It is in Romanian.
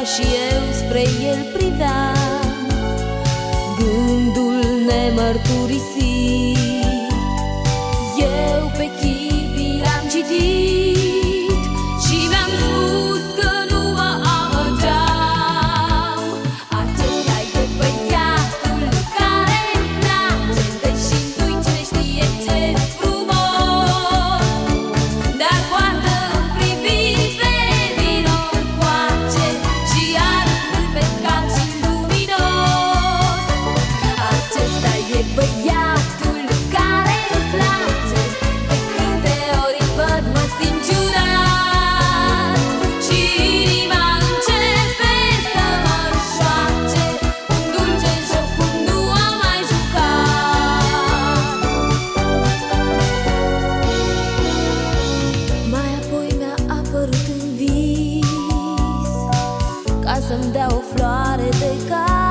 și eu spre el priveam, gândul nemărturisit. Eu pe chipii l-am citit și mi-am spus că nu mă amăgeam. Acesta-i de băiatul care îmi place, deși nu-i cine știe ce frumos, dar poartă-mi privirile vino încoace și are împecat și luminos. Acesta-i de băiatul care îmi place, de câte ori îl văd mă simt ciudat și inima începe să mă înșoace, un dulce joc cum nu am mai jucat. Mai apoi mi-a apărut în vis ca să-mi dea o floare de cal.